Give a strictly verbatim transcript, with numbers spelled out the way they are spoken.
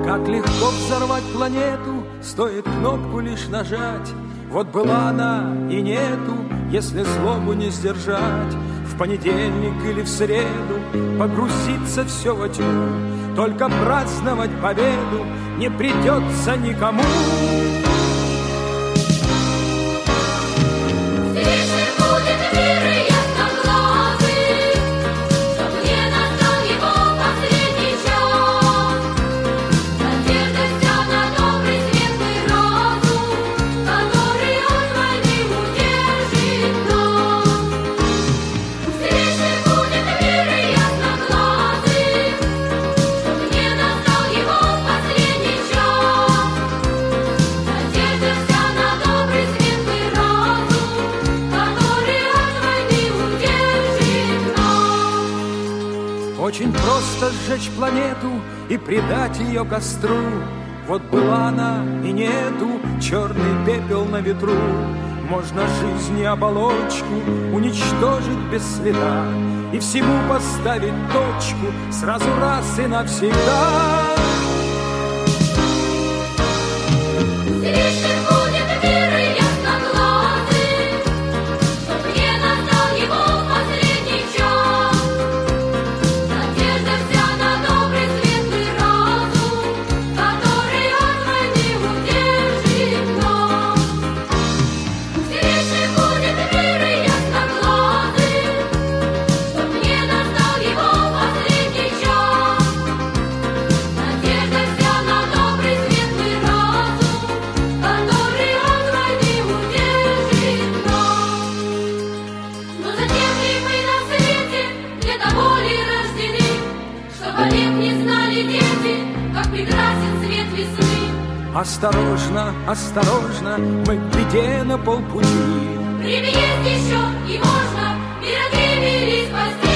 Как легко взорвать планету, стоит кнопку лишь нажать. Вот была она и нету, если злобу не сдержать. В понедельник или в среду погрузится все во тьму, только праздновать победу не придется никому. Очень просто сжечь планету и предать ее костру. Вот была она и нету, черный пепел на ветру. Можно жизнь и оболочку уничтожить без следа и всему поставить точку сразу раз и навсегда. Осторожно, осторожно, мы к беде на полпути. Время есть еще, и можно мир от гибели спасти.